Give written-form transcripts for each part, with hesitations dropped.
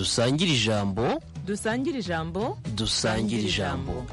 dusangire ijambo. dusangire ijambo. dusangire ijambo.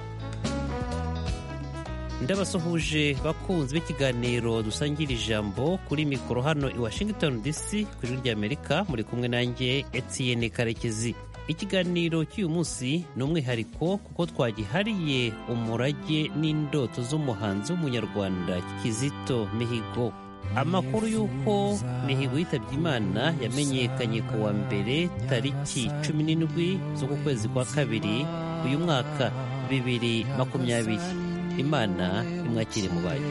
ndabasuhuje bakunzi b'ikiganiro dusangira ijambo kuri mikoro hano i Washington DC ku ijwi ry'Amerika, muri kumwe nanjye Etienne Karekezi. Ikiganiro cy'uyu munsi ni umwihariko kuko twagihariye umurage n'indoto z'umuhanzi w'umunyarwanda Kizito Mihigo. Amakuru y'uko Mihigo yitabye Imana yamenyekanye ku wa mbere tariki 17 z'uku kwezi kwa kabiri uyu mwaka 2020. Imana imwakire mu bayo.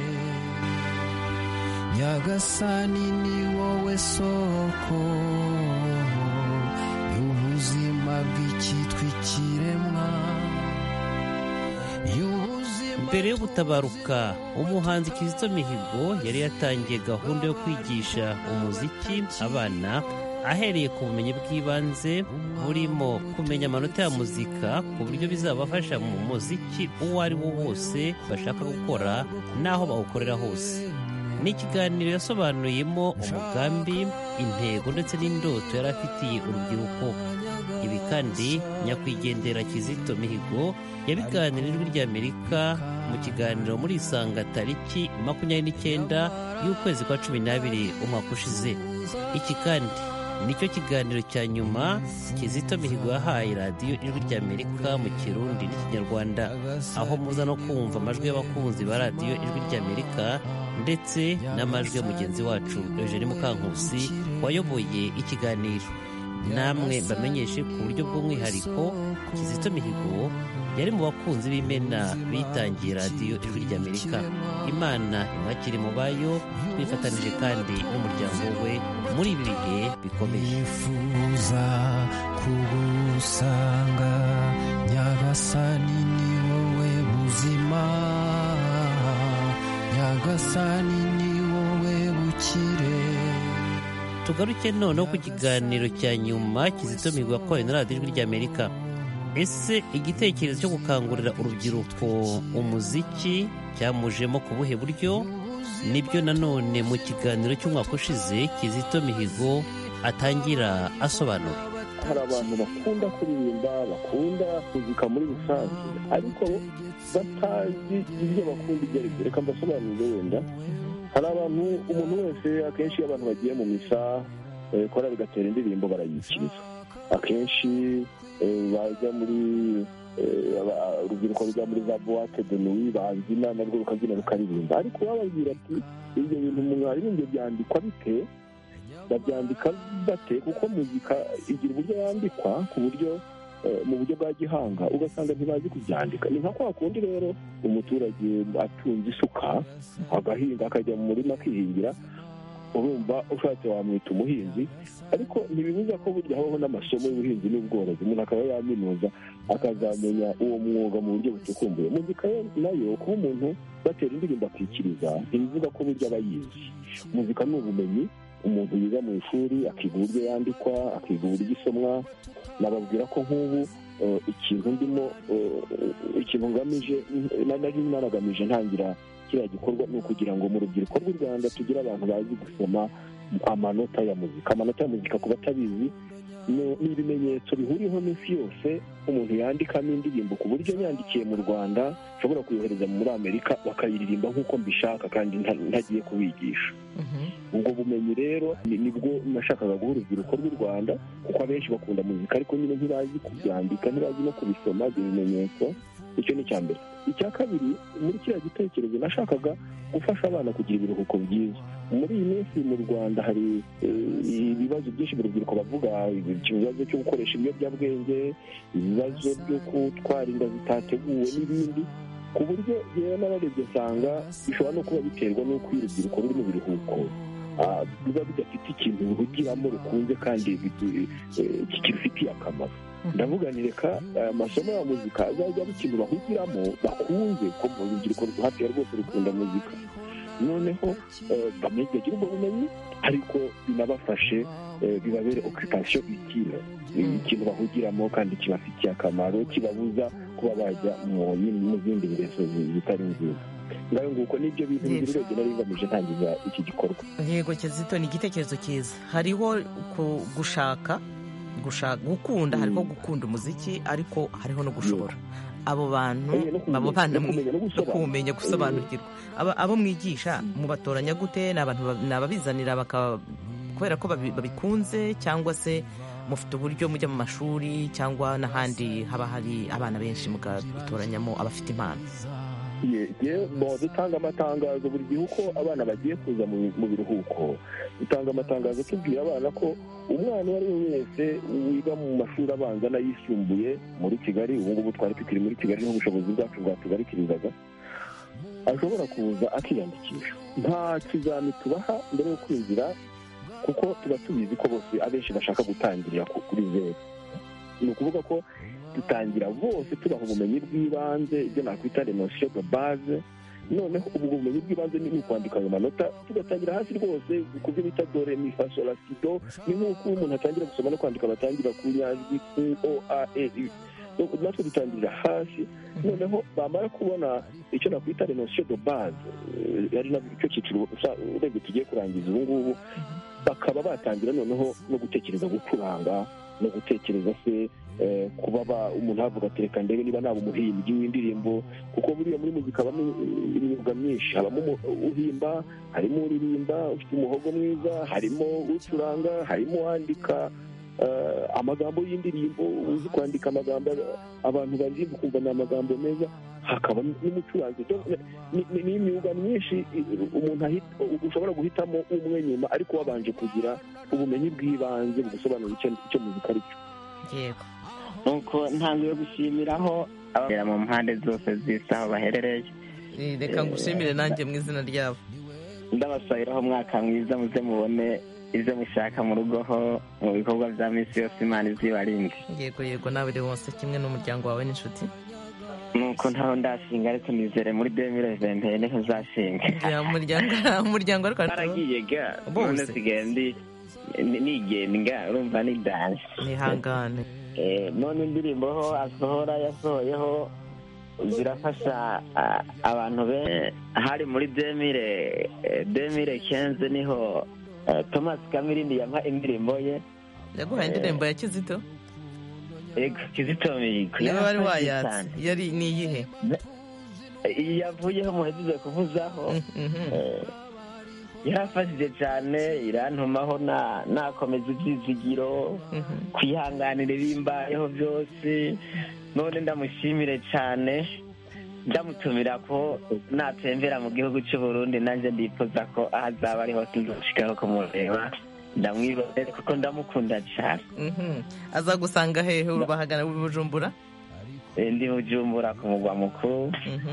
Nyagasani ni wowe soko y'ubuzima bw'icyitwa ikiremwa. Mbere yo gutabaruka, umuhanzi Kizito Mihigo yari yatangiye gahunda yo kwigisha umuziki abana ahereye ku bumenyi bw'ibanze burimo kumenya amanota ya muzika ku buryo bizabafasha mu muziki uwo ari wo wose bashaka gukora n'aho bawukorera hose. Ni ikiganiro yasobanuyemo umugambi, intego ndetse n'indoto yari afitiye urubyiruko. Ibi kandi nyakwigendera Kizito Mihigo yabiganira n'ijwi ry'Amerika mu kiganiro muri Isanga tariki 29 y'ukwezi kwa 12 umwaka ushize. Iki kandi nicyo kiganiro cya nyuma Kizito Mihigo yahaye radiyo ijwi ry'Amerika mu Kirundi n'Ikinyarwanda, aho muza no kumva amajwi y'abakunzi ba radiyo ijwi ry'Amerika ndetse n'amajwi ya mugenzi wacu Eugene Mukankusi wayoboye ikiganiro. Namwe bamenyeshe ku buryo bw'umwihariko Kizito Mihigo yari mu bakunzi b'imena bitangiye radiyo ijwi ry'Amerika. Imana imwakire mu bayo, twifatanije kandi n'umuryango we muri ibi bihe bikomeye. Yifuza kugusanga, Nyagasani ni wowe buzima, Nyagasani ni wowe bukire. Tugaruke noneho ku kiganiro cya nyuma Kizito Mihigo yakoranye na radiyo ijwi ry'Amerika. Ese igitekerezo cyo gukangurira urubyiruko umuziki cyamujemo ku buhe buryo? Nibyo nanone mu kiganiro cy'umwaka ushize Kizito Mihigo atangira asobanura. Hari abantu bakunda kuririmba, bakunda muzika muri rusange, ariko batazi ibyo bakunda ibyo ari byo. Reka mbasobanurire wenda. Hari abantu, umuntu wese akenshi iyo abantu bagiye mu misa korali gatera indirimbo barayikiriza. Akenshi bajya muri urubyiruko rujya muri za boîte de nuit babyina narwo rukabyina rukaririmba, ariko bababwira ati ibyo bintu mwaririmbe byandikwa bite, babyandika bate? Kuko muzika igira uburyo yandikwa ku buryo mu buryo bwa gihanga, ugasanga ntibazi kubyandika. Ni nka kwa kundi rero umuturage atunze isuka agahinga, akajya mu murima akihingira, urumva ushatse wamwita umuhinzi, ariko ntibibuza ko burya habaho n'amasomo y'ubuhinzi n'ubworozi, umuntu akaba yaminuza akazamenya uwo mwuga mu buryo bucukumbuye. Muzika nayo kuba umuntu batera indirimbo akikiriza ntibivuga ko burya aba yizi. Muzika ni ubumenyi umuntu yiga mu ishuri, akiga uburyo yandikwa, akiga uburyo isomwa. Nababwira ko nk'ubu ikintu ngamije nari naragamije ntangira kiriya gikorwa ni ukugira ngo mu rubyiruko rw'u Rwanda tugire abantu bazi gusoma amanota ya muzika. Amanota ya muzika ku batabizi ni ibimenyetso bihuriyeho minsi yose umuntu yandikamo indirimbo, ku buryo yandikiye mu Rwanda nshobora kuyohereza muri Amerika bakayiririmba nk'uko mbishaka kandi ntagiye kubigisha. Ubwo bumenyi rero nibwo nashakaga guha urubyiruko rw'u Rwanda, kuko abenshi bakunda muzika ariko nyine ntibazi kubyandika, ntibazi no kubisoma ibyo bimenyetso. Icyo ni icya mbere. Icya kabiri, muri kiriya gitekerezo nashakaga gufasha abana kugira ibiruhuko byiza. Muri iyi minsi mu Rwanda hari ibibazo byinshi mu rubyiruko bavuga, ibibazo cyo gukoresha ibiyobyabwenge, ibibazo byo gutwara inda zitateguwe n'ibindi, ku buryo yewe n'abarebye nsanga bishobora no kuba biterwa n'uko iyo urubyiruko ruri mu biruhuko biba bidafite ikintu ruhugiramo rukunze kandi kibifitiye akamaro. Ndavuga ni reka amasomo ya muzika azajya ari ikintu bahugiramo bakunze, ko mu rubyiruko hafi ya rwose rukunda muzika. Noneho bagire ubwo bumenyi ariko binabafashe, bibabere occupation utile, ikintu bahugiramo kandi kibafitiye akamaro, kibabuza kuba bajya mu zindi ngeso zitari nziza. ngaho nguko nibyo bintu bigira urebye nari ngamije ntangiza iki gikorwa. Yego Kizito, ni igitekerezo cyiza. Hariho gushaka gukunda, hariho gukunda umuziki ariko hariho no gushobora. Abo bantu abo bana kumenya gusobanukirwa. Abo mwigisha mubatoranya gute? Ni abantu nababizanira kubera ko babikunze, cyangwa se mufite uburyo mujya mu mashuri cyangwa n'ahandi haba hari abana benshi mugatoranyamo abafite impano? Dutanga amatangazo buri gihe uko abana bagiye kuza mu biruhuko. Dutanga amatangazo tubwira abana ko umwana uwo ari we wese wiga mu mashuri abanza n'ayisumbuye muri Kigali, ubu ngubu twari tukiri muri Kigali n'ubushobozi bwacu bwatugarikirizaga, ashobora kuza akiyandikisha. Nta kizami tubaha mbere yo kwinjira, kuko tuba tubizi ko bose abenshi bashaka gutangirira kuri zeru. Ni ukuvuga ko dutangira bose tubaha ubumenyi bw'ibanze, ibyo nakwita notion de base. Noneho ubwo bumenyi bw'ibanze ni ukwandika ayo manota, tugatangira hasi rwose ku byo bita dore mi fa sol la si do. Ni nk'uko umuntu atangira gusoma no kwandika batangira ku nyajwi o a e i. Natwe dutangirira hasi, noneho bamara kubona icyo nakwita notion de base, ari nacyo cyiciro urebye tugiye kurangiza ubu ngubu, bakaba batangira noneho no gutekereza gucuranga no gutekereza se kuba umuntu avuga ati reka ndebe niba naba umuhimbyi w'indirimbo, kuko buriya muri muzika habamo imyuga myinshi. Habamo uhimba, harimo uririmba ufite umuhogo mwiza, harimo ucuranga, harimo wandika amagambo y'indirimbo, uzi kwandika amagambo abantu baririmba ukumva ni amagambo meza, hakaba n'umucuranzi. Ni imyuga myinshi umuntu ushobora guhitamo umwe nyuma, ariko wabanje kugira ubumenyi bw'ibanze bugusobanura icyo muzika ari cyo. Yego, nuko ntangiye gushimiraho abagera mu mpande zose z'isi aho baherereye. Reka ngushimire nanjye mu izina ryabo. Ndabasabiraho umwaka mwiza, muze mubone ibyo mushaka mu rugo ho mu bikorwa bya minsi yose, Imana izibarinde. Yego, nawe rero wose kimwe n'umuryango wawe n'inshuti. Nuko ntaho ndashinga, ariko nizere muri 2020 niho uzashinga. Umuryango ariko aragiye ga none sigendi nigenga, urumva ni dance nihangane. None indirimbo ho yasohoyeho zirafasha abantu hari muri 2015 niho Thomas Kamirindi yampa indirimbo ye. Yaguhaye indirimbo ya Kizito? Kizito Mihigo. Niba wari wayatse yari ni iyihe? Yavuyeho muhejeje kuvuzaho. Yarafashije cyane, irantumaho nakomeza ibyizigiro, kwihanganira ibimbayeho byose. None ndamushimire cyane, ndamutumira ko natembera mu gihugu cy'u Burundi, nanjye ndifuza ko ahazaba ari hose nzoshikaho kumureba, ndamwibonera kuko ndamukunda cyane. Azagusanga hehe? Urubahagana Bujumbura? Ndi Bujumbura ku mugwa mukuru.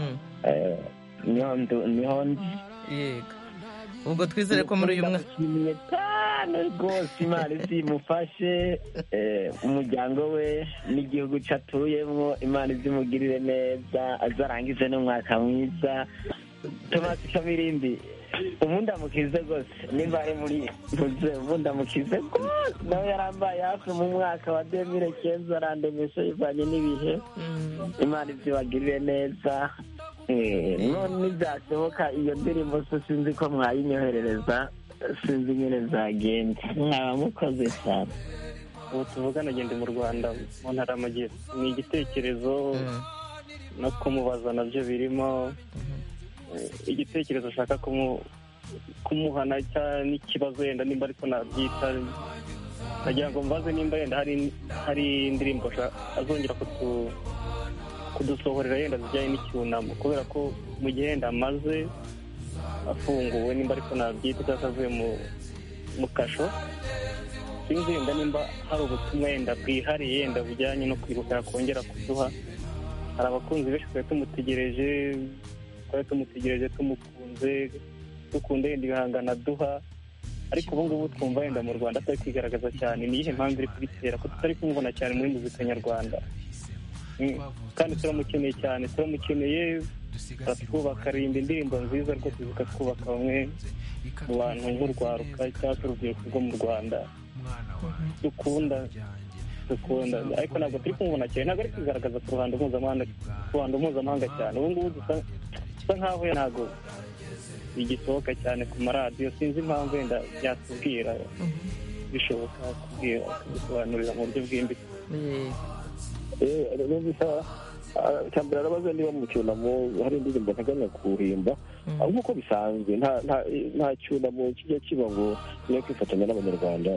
Niho ndi. Yego, ubwo twizere ko muri uyu mwaka cyane rwose Imana izimufashe, umuryango we n'igihugu cyatuyemo, Imana izimugirire neza, azarangize n'umwaka mwiza. Thomas Kamirindi umundamukize rwose, niba ari muri muze umundamukize rwose, nawe yarambaye hafi mu mwaka wa 2015, arandemesha yivanye n'ibihe. Imana izibagirire neza. None ntibyashoboka iyo ndirimbo so sinzi ko mwayinyoherereza, sinzi nyine zagenda. Mwaba mukoze cyane. Ubu tuvugana agenda mu Rwanda mu ntara y'Amajyepfo. Ni igitekerezo no kumubaza nabyo birimo. Igitekerezo ashaka kumuhana n'ikibazo yenda nimba ariko nabyita, nagira ngo mbaze nimba yenda hari indirimbo azongera kudusohorera yenda zijyanye n'icyunamo, kubera ko mu gihe yenda amaze afunguwe, nimba ariko nabyita cyangwa avuye mu kasho, sinzi yenda nimba hari ubutumwa yenda bwihariye yenda bujyanye no kwibuka yakongera kuduha. Hari abakunzi benshi twari tumutegereje tumukunze, dukunda yenda ibihangano aduha, ariko ubu ngubu twumva yenda mu Rwanda atari kwigaragaza cyane. Ni iyihe mpamvu iri kubitera ko tutari kumubona cyane muri muzika nyarwanda? Kandi turamukeneye cyane, aratwubaka, arinda indirimbo nziza rwose zikatwubaka bamwe mu bantu nk'urwaruka cyangwa se urubyiruko rwo mu Rwanda dukunda, ariko ntabwo turi kumubona cyane, ntabwo ari kwigaragaza ku ruhando mpuzamahanga cyane. ubu ngubu dusa nkaho ntabwo bigisohoka cyane ku maradiyo, sinzi impamvu wenda yatubwira. bishoboka kubisobanurira mu buryo bwimbitse. cyambere arabaza niba mu cyunamo hari indirimbo nteganya kuhimba nk'uko bisanzwe nta cyunamo kijya kiba ngo niyo kwifatanya n'abanyarwanda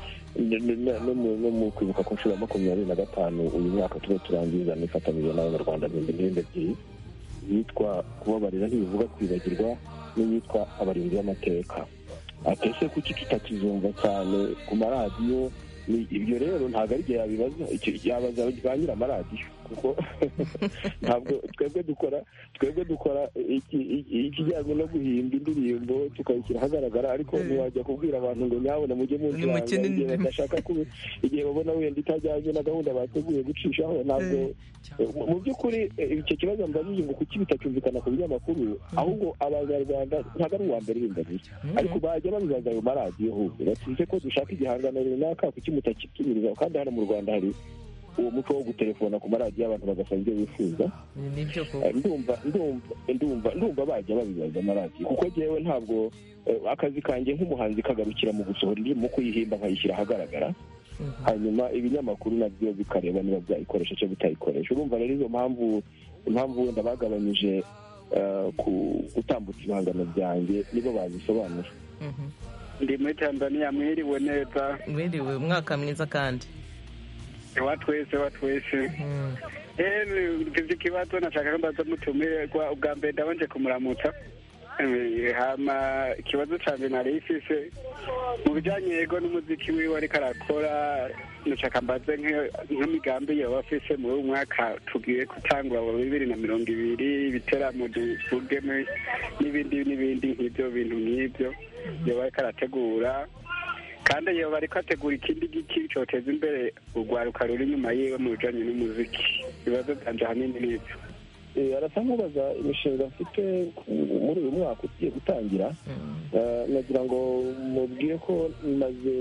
no mu kwibuka ku nshuro ya 25 uyu mwaka tuba turangiza nifatanyije n'abanyarwanda n'indi ebyiri yitwa kubabarira ntibivuga kwibagirwa n'iyitwa abarinzi b'amateka. Atese kuki tutakizumva cyane ku maradiyo? Ibyo rero ntabwo ari igihe yabibaza, yabaza ba nyir'amaradiyo kuko ntabwo twebwe dukora ikijyanye no guhimba indirimbo tukayishyira ahagaragara, ariko ntiwajya kubwira abantu ngo nyabona mujye munziranga igihe badashaka igihe babona wenda itajyanye na gahunda bateguye gucishaho. Ntabwo mu by'ukuri icyo kibazo mbajije ngo kuki bitacyumvikana ku binyamakuru, ahubwo abanyarwanda ntabwo ari uwa mbere bimbagiye, ariko bajya babibaza ayo maradiyo ahubwo batize ko dushaka igihangano runaka kuki mutakitubiriza, kandi hano mu Rwanda hari uwo muco wo gutelefona ku maradiyo abantu bagasaba ibyo bifuza. ndumva bajya babibaza amaradiyo, kuko jyewe ntabwo akazi kanjye nk'umuhanzi kagarukira mu gusohora indirimbo, mu kuyihimba nkayishyira ahagaragara, hanyuma ibinyamakuru nabyo bikareba niba byayikoresha cyangwa bitayikoresha. Urumva rero izo mpamvu wenda bagabanyije gutambutsa ibihangano byanjye nibo bazisobanura. Ndi muri Tanzania. Mwiriwe neza? Mwiriwe, umwaka mwiza kandi wa twese mfite ikibazo nashaka mbaza mutumirwa. Ubwa mbere ndabanje kumuramutsa, hama ikibazo cyanjye nari ifise mu bijyanye yego n'umuziki wiwe ariko arakora, nashaka mbaze nk'imigambi yoba afise muri uyu mwaka tugiye gutangura wa 2020, ibiteramo duvugemo n'ibindi nk'ibyo bintu nk'ibyo yoba ariko arategura, kandi yoba ariko ategura ikindi giki cyoteza imbere urwaruka ruri inyuma yiwe mu bijyanye n'umuziki. Ibibazo byanje ahanini n'ibyo. Arasa nk'ubaza imishinga mfite muri uyu mwaka ugiye gutangira. Nagira ngo mubwire ko maze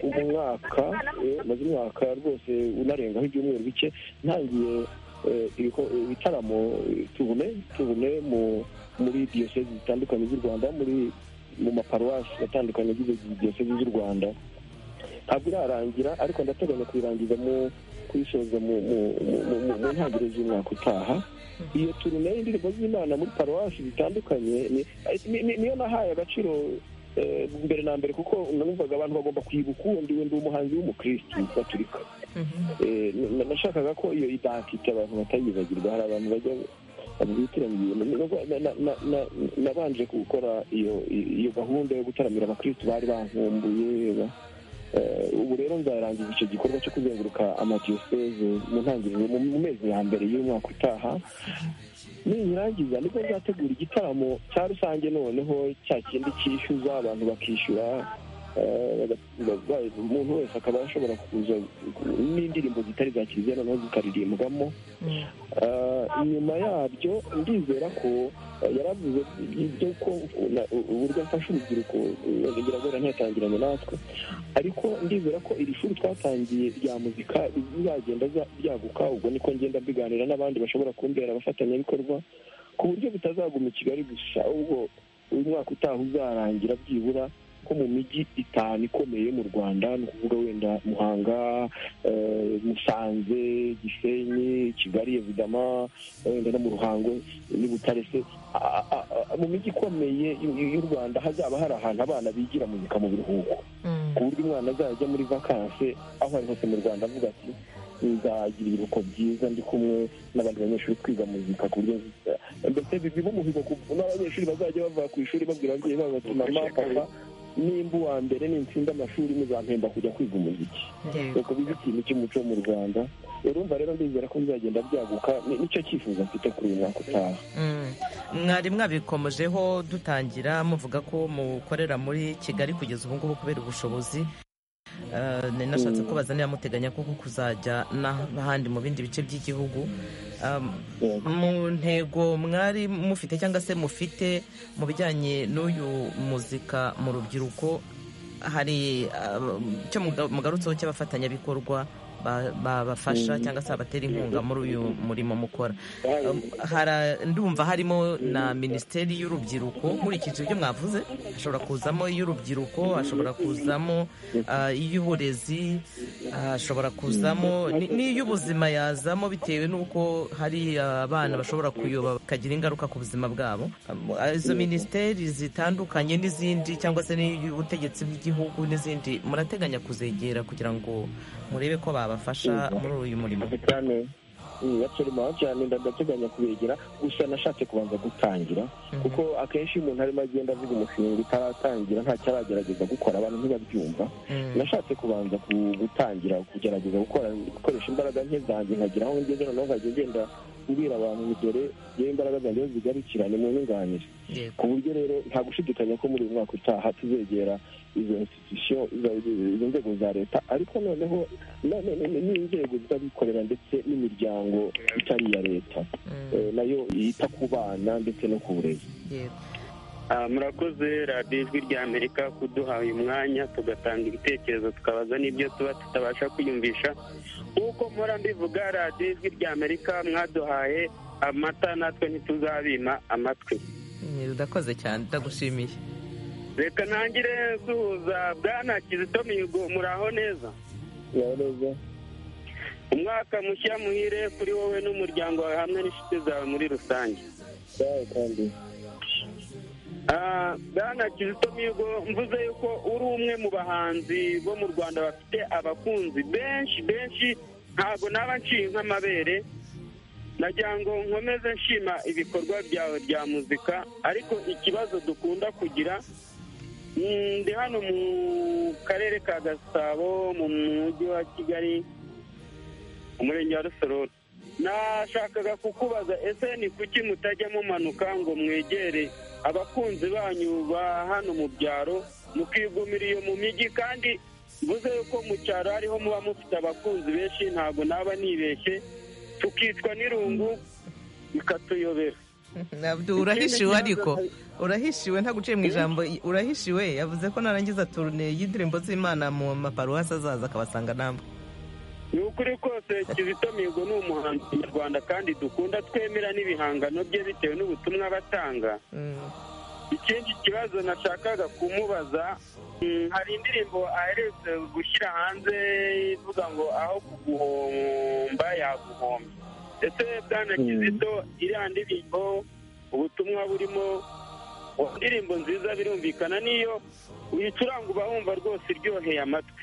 umwaka rwose unarengaho ibyumweru bike ntangiye ibitaramo tubune muri diyosezi zitandukanye z'u Rwanda, mu maparuwasi atandukanye agize diyosezi z'u Rwanda. Ntabwo irarangira, ariko ndateganya kuyirangiza kuyisoza mu ntangiriro z'umwaka utaha. Iyo turune y'indirimbo z'Imana muri paruwasi zitandukanye niyo nahaye agaciro mbere na mbere, kuko numvaga abantu bagomba kwibuka uwundi ndi umuhanzi w'umukristo gatolika. Nashakaga ko iyo identite abantu batayibagirwa. Hari abantu bajya bitiranye. Nabanje gukora iyo gahunda yo gutaramira abakristo bari bankumbuye. Ubu rero nzarangiza icyo gikorwa cyo kuzenguruka amadiyoseze mu ntangiriro mu mezi ya mbere y'umwaka utaha. Nirangiza nibwo nzategura igitaramo cya rusange, noneho cya kindi cyishyuza abantu bakishyura, umuntu wese akaba ashobora kuza n'indirimbo zitari za kiliziya noneho zikaririmbwamo. Nyuma yabyo ndizera ko yaravuze ibyo ko uburyo mfasha urubyiruko ngira ngo ntatangiranye natwe, ariko ndizera ko iri shuri twatangiye rya muzika rizagenda ryaguka. Ubwo niko ngenda mbiganira n'abandi bashobora kumbera abafatanyabikorwa, ku buryo bitazaguma i Kigali gusa, ubwo uyu mwaka utaha uzarangira byibura ko mu mijyi 5 ikomeye mu Rwanda, ni ukuvuga wenda Muhanga, Musanze, Gisenyi, Kigali, evidama, wenda no mu Ruhango ni Butare. Mu mijyi ikomeye y'u Rwanda hazaba hari ahantu abana bigira muzika mu biruhuko, ku buryo umwana azajya muri vakanse aho ari hose mu Rwanda avuga ati nzagira ibiruhuko byiza ndi kumwe n'abandi banyeshuri twiga muzika, ku buryo mbese biba umuhigo n'abanyeshuri bazajya bava ku ishuri babwira ababyeyi babo bati mama papa, nimba uwa mbere nintsinda amashuri muzampemba kujya kwiga umuziki. Nuko biba ikintu cy'umuco mu Rwanda. Urumva rero ndizera ko bizagenda byaguka, nicyo cyifuzo mfite kuri uyu mwaka utaha. Mwari mwabikomojeho dutangira muvuga ko mukorera muri Kigali kugeza ubu ngubu kubera ubushobozi. Nashatse kubaza niba muteganya koko kuzajya n'ahandi mu bindi bice by'igihugu. Mu ntego mwari mufite cyangwa se mufite mu bijyanye n'uyu muzika mu rubyiruko, hari icyo mugarutseho cy'abafatanyabikorwa babafasha cyangwa se babatera inkunga muri uyu murimo mukora. Ndumva harimo na minisiteri y'urubyiruko. Nkurikije ibyo mwavuze, hashobora kuzamo iy'urubyiruko, hashobora kuzamo iy'uburezi, hashobora kuzamo n'iy'ubuzima yazamo, bitewe n'uko hari abana bashobora kuyoba bakagira ingaruka ku buzima bwabo. Izo minisiteri zitandukanye n'izindi cyangwa se n'iy'ubutegetsi bw'igihugu n'izindi, murateganya kuzegera kugira ngo murebe ko babafasha muri uyu murimo? cyane ndateganya kubegera, gusa nashatse kubanza gutangira, kuko akenshi iyo umuntu arimo agenda avuga umushinga utaratangira ntacyo aragerageza gukora, abantu ntibabyumva. Nashatse kubanza gutangira kugerageza gukoresha imbaraga nke zanjye, nkagira aho ngeze, noneho nkajya ngenda kubwira abantu dore yewe imbaraga zanjye zigarukirane mu nyunganire, ku buryo rero nta gushidikanya ko muri uyu mwaka utaha tuzegera izo institution, izo nzego za leta, ariko noneho n'inzego z'abikorera ndetse n'imiryango itari iya leta nayo yita ku bana ndetse no ku burezi. Murakoze radiyo ijwi rya Amerika kuduha uyu mwanya tugatanga ibitekerezo, tukabaza n'ibyo tuba tutabasha kwiyumvisha. Nk'uko mpora mbivuga, radiyo ijwi rya Amerika mwaduhaye amata, natwe ntituzabima amatwi. Urakoze cyane, ndagushimiye. Reka ntangire duhuza Bwana Kizito Mihigo, muraho neza? neza. Umwaka mushya muhire kuri wowe n'umuryango wawe hamwe n'inshuti zawe muri rusange. kandi Bwana Kizito Mihigo, mvuze yuko uri umwe mu bahanzi bo mu Rwanda bafite abakunzi benshi, ntabwo naba nciye nk'amabere. Nagira ngo nkomeze nshima ibikorwa byawe bya muzika, ariko ikibazo dukunda kugira, ndi hano mu karere ka Gasabo mu mujyi wa Kigali, umurenge wa Rusororo. Nashakaga kukubaza, ese ni kuki mutajya mumanuka ngo mwegere abakunzi banyu ba hano mu byaro, mukigumira iyo mu mijyi? Kandi mvuze yuko mu cyaro hariho muba mufite abakunzi benshi, ntabwo naba nibeshye, tukicwa n'irungu bikatuyobera. Urahishiwe, ariko urahishiwe, ntaguciye mu ijambo, urahishiwe. Yavuze ko narangiza turune y'indirimbo z'Imana mu maparuwasi azaza akabasanga namwe. Ni ukuri kose Kizito Mihigo ni umuhanzi nyarwanda kandi dukunda, twemera n'ibihangano bye bitewe n'ubutumwa batanga. Ikindi kibazo nashakaga kumubaza, hari indirimbo aherutse gushyira hanze ivuga ngo aho kuguhomba yaguhomba. Ese Bwana Kizito, iriya ndirimbo ubutumwa burimo, indirimbo nziza birumvikana, niyo uyicuranga uba wumva rwose iryoheye amatwi.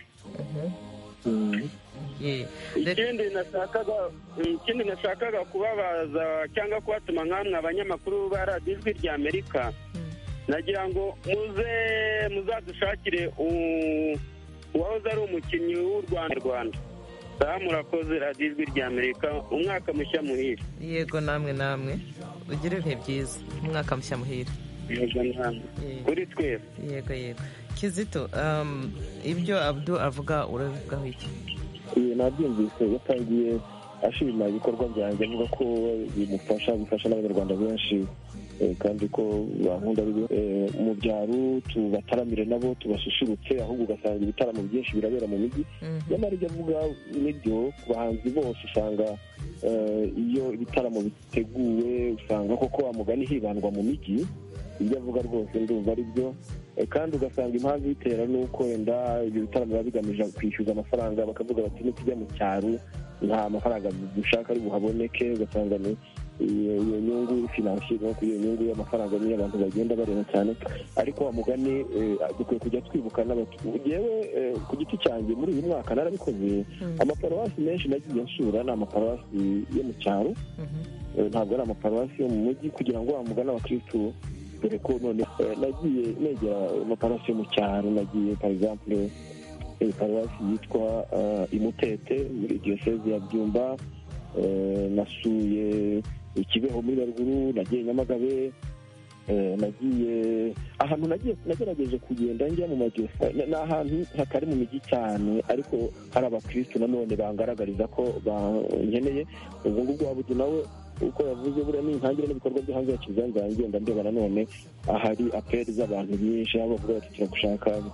Ikindi nashakaga kubabaza cyangwa kubatuma nk'amwe abanyamakuru ba radiyo ijwi rya Amerika, nagira ngo muzadushakire uwahoze ari umukinnyi w'u Rwanda. Murakoze radiyo ijwi rya Amerika, umwaka mushya muhire. Yego, namwe ugire ibihe byiza, umwaka mushya muhire. Yego, namwe kuri twese. Yego. Kizito, ibyo Abdou avuga urabivugaho iki? Nabyumvise, yatangiye ashima ibikorwa byanjye, avuga ko bifasha n'abanyarwanda benshi, kandi ko bankunda mu byaro tubataramire nabo tubasusurutse, ahubwo ugasanga ibitaramo byinshi birabera mu mijyi. Nyamara ibyo avuga nibyo, ku bahanzi bose usanga iyo ibitaramo biteguwe usanga koko wa mugani hibandwa mu mijyi. Ibyo avuga rwose ndumva ari byo, kandi ugasanga impamvu itera ni uko wenda ibyo bitaramo biba bigamije kwishyuza amafaranga, bakavuga bati nitujya mu cyaro nta mafaranga dushaka ari buhaboneke, ugasanga ni iyo nyungu finansiyeri, no kuri iyo nyungu y'amafaranga niyo abantu bagenda bareba cyane. Ariko wa mugani dukwiye kujya twibuka yewe ku giti cyanjye muri uyu mwaka narabikoze. Amaparuwasi menshi nagiye nsura ni amaparuwasi yo mu cyaro, ntabwo ari amaparuwasi yo mu mujyi, kugira ngo wa mugani abakirisitu, dore ko none nagiye negera amaparuwasi yo mu cyaro. Nagiye par exemple paruwasi yitwa Imutete muri diyoseze ya Byumba, nasuye Kibeho muri Nyaruguru, nagiye Nyamagabe, nagiye ahantu nagerageje kugenda njya mu madiyoseze, ni ahantu hatari mu mijyi cyane, ariko hari abakirisitu nanone bangaragariza ko bankeneye. ubwo ngubwo wabuze nawe uko yavuze, buriya n'intangire n'ibikorwa byo hanze ya Kiliziya ngenda ndeba nanone ahari aperi z'abantu nyinshi, aho bavuga bati turagushaka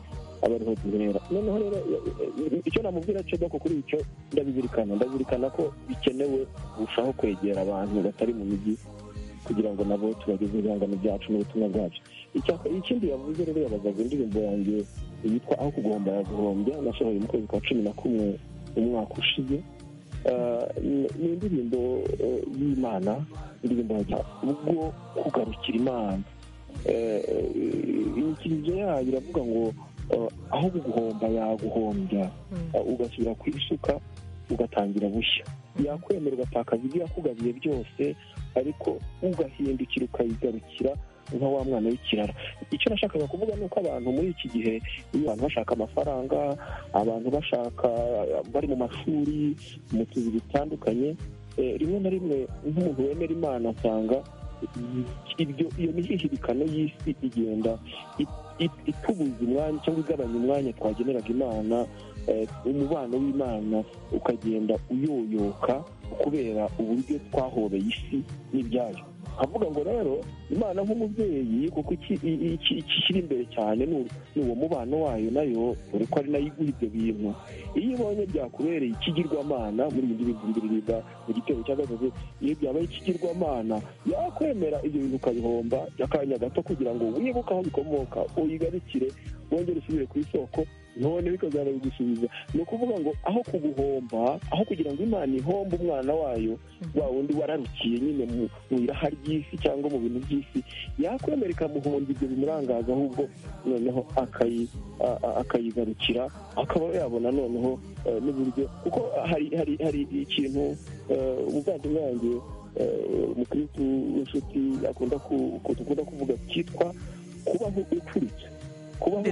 aba ariho duhera. Noneho rero icyo namubwira cyo doko kuri icyo ndabizirikana ko bikenewe kurushaho kwegera abantu batari mu mijyi kugira ngo nabo tubageze ibihangano byacu n'ubutumwa bwacu. Ikindi yavuze rero, yabazaga indirimbo yanjye yitwa aho kugomba yaguhombya, nasohoye mu kwezi kwa 11 umwaka ushize. Ni indirimbo y'Imana, indirimbo ubwo kugarukira Imana. Inyikirizo yayo iravuga ngo aho guhomba yaguhombya, ugasubira ku isuka ugatangira bushya. Yakwemera ugatakaza ibyo yakugabiye byose, ariko ugahindukira ukayigarukira nka wa mwana w'ikirara. Icyo nashakaga kuvuga ni uko abantu muri iki gihe, iyo abantu bashaka amafaranga, abantu bashaka bari mu mashuri, mu tuzi bitandukanye, rimwe na rimwe nk'umuntu wemera Imana asanga iyo mihihirikano y'isi igenda itubuza umwanya cyangwa igabanya umwanya twageneraga Imana. Umubano w'Imana ukagenda uyoyoka kubera uburyo twahobeye isi n'ibyayo. avuga ngo rero Imana nk'umubyeyi kuko ikishyira imbere cyane ni uwo mubano wayo nayo, dore ko ari nayo iguha ibyo bintu. Iyo ibonye byakubereye ikigirwamana, muri ibindi bintu biririmba mu gitero cya gatatu, iyo byabaye ikigirwamana yakwemera ibyo bintu ukabihomba akanya gato kugira ngo wibuke aho bikomoka, uyigarukire, wongere usubire ku isoko, none bikazana bigusubiza. Ni ukuvuga ngo aho kuguhomba, aho kugira ngo Imana ihombe umwana wayo wa wundi wararukiye nyine mu iraha ry'isi cyangwa mu bintu by'isi, yakwemera ikamuhomba ibyo bimurangaza, ahubwo noneho akayigarukira, akaba yabona noneho n'uburyo. Kuko hari ikintu umuvandimwe wanjye umukristo w'inshuti akunda kuvuga cyitwa kubaho ucuritse. Kubaho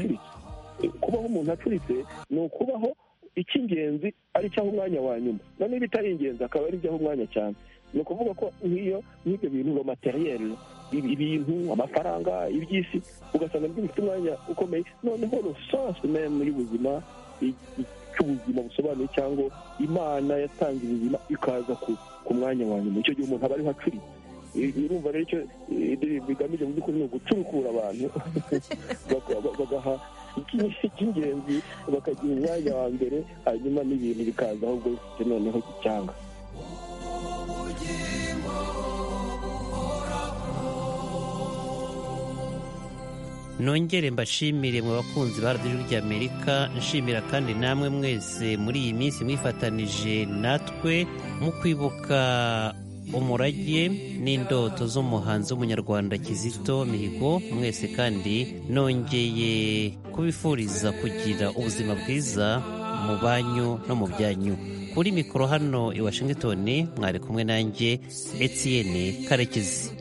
umuntu acuritse ni ukubaho icy'ingenzi ari cyaho umwanya wa nyuma, none ibitari ingenzi akaba ari byaho umwanya cyane. Ni ukuvuga ko nk'ibyo bintu materiel, ibintu, amafaranga, iby'isi, ugasanga bifite umwanya ukomeye. Noneho rusansi meme y'ubuzima, cy'ubuzima busobanuye, cyangwa Imana yatanze ubuzima ikaza ku mwanya wa nyuma, icyo gihe umuntu aba ariho acuritse. Urumva rero icyo bigamije mu by'ukuri ni ugucurukura abantu bagaha icy'ingenzi bakagira umwanya wa mbere, hanyuma n'ibintu bikaza ahubwo bifite noneho gicyanga. nongere mbashimire mu bakunzi ba radiyo ry'Amerika, nshimira kandi namwe mwese muri iyi minsi mwifatanije natwe mu kwibuka umurage n'indoto z'umuhanzi w'umunyarwanda Kizito Mihigo. Mwese kandi nongeye kubifuriza kugira ubuzima bwiza mu banyu no mu byanyu. Kuri mikoro hano i Washington mwari kumwe nanjye Etienne Karekezi.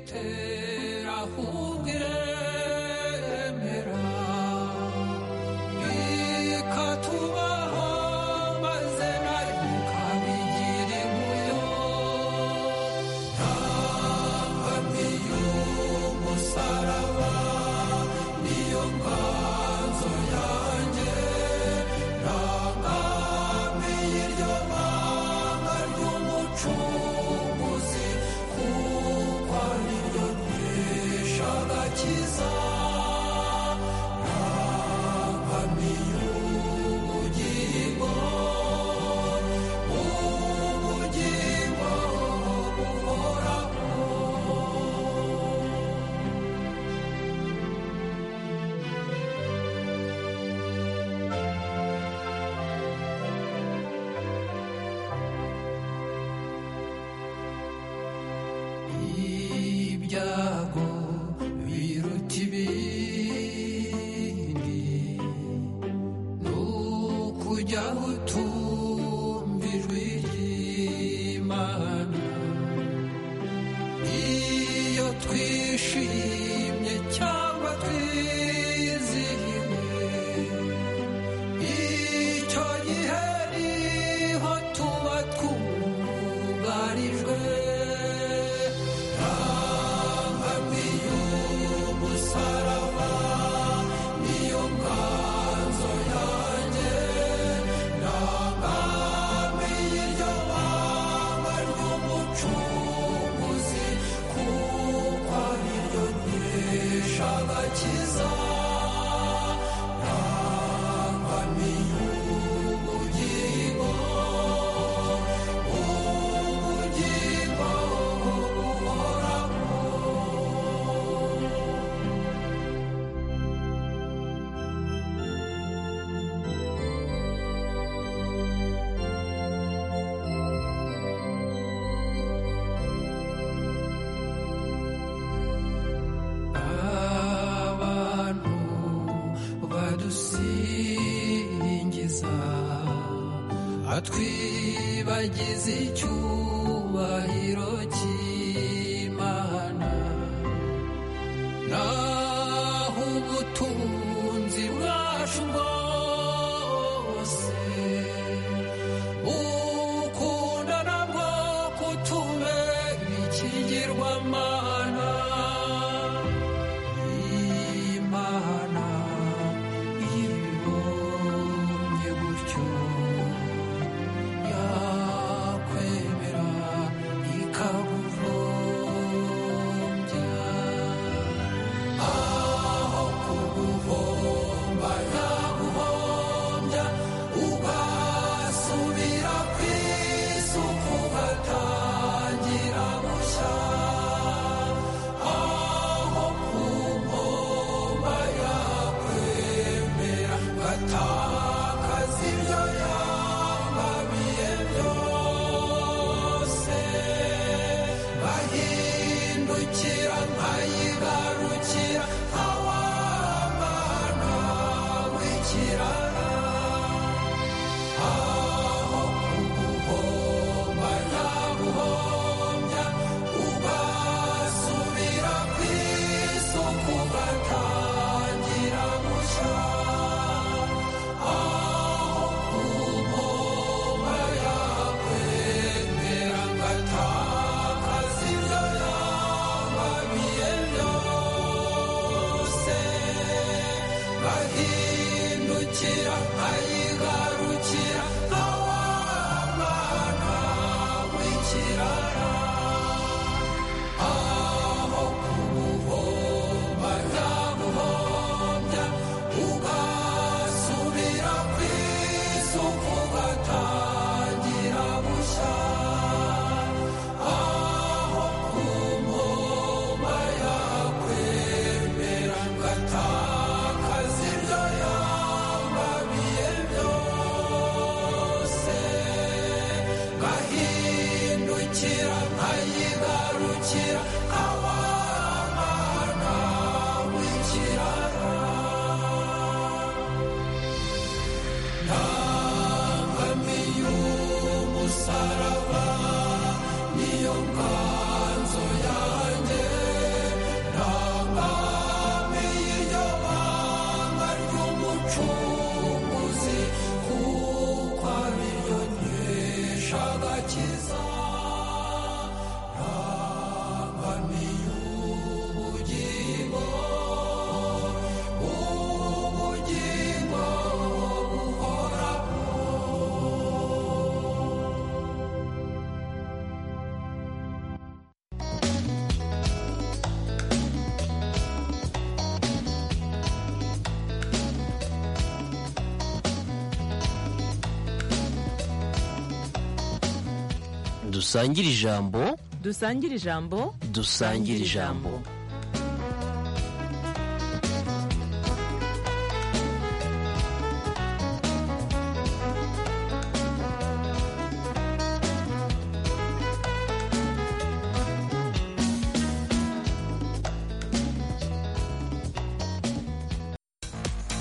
ibyago biruta ibindi ni ukujya utumva ijwi ry'Imana. Iyo twishimye cyangwa twizihiwe, icyo gihe niho tuba twugarijwe. Kuko ari ryo batwibagize icyubahiro cy'Imana naho ubutunzi bwacu bwose ukundana bwo kutubera ikigirwamana Imana ibonye gutyo yakwemera ikaguhombya aho kuguhomba yaguhombya ugasubira ku isuku ugatangira bushya aho kumpomba yakwemera gatakaza ibyo yambabiye byose bahindukira nkayigarukira nkawamana w'ikirara aho kuguhomba yaguhombya ugasubira ku isuku ugatangira bushya aho kumpomba yakwemera ngatakaza ibyo yambabiye byose bahindukira nkayigarukira nkawamana w'ikirara aho kuguhomba yaguhombya ugasubira ku isuku ugatangira bushya aho kumpomba yakwemera ngatakaza ibyo yambabiye byose ngahindukira nkayigarukira nkawamana w'ikirara ntangamiye umusaraba niyo nganzo yanjye ntangamiye iryo banga ry'umucunguzi kuko ari ryo nkesha agakiza ntangamiye ubugingo ubugingo buhoraho dusangire ijambo dusangire ijambo dusangire ijambo